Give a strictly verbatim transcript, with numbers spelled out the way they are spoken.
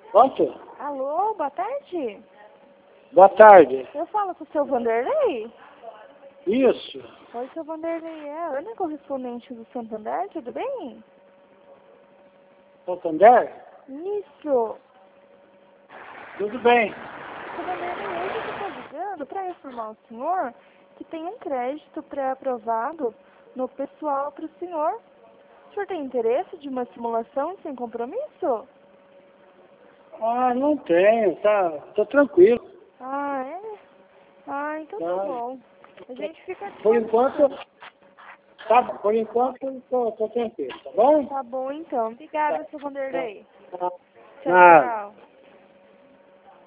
Pronto? Alô, boa tarde. Boa tarde. Eu falo com o seu Vanderlei? Isso. Oi, seu Vanderlei, é a Ana, correspondente do Santander, tudo bem? Santander? Isso. Tudo bem. Seu Vanderlei, hoje eu estou ligando para informar o senhor que tem um crédito pré-aprovado no pessoal para o senhor. O senhor tem interesse de uma simulação sem compromisso? Ah, não tenho. Tá, tô tranquilo. Ah, é? Ah, então tá Tá. bom. A gente fica à Por enquanto, disposição. tá, por enquanto, eu tô, tô tranquilo, tá bom? Tá bom, então. Obrigada, seu Vanderlei. Tá. Tchau, Nada. tchau.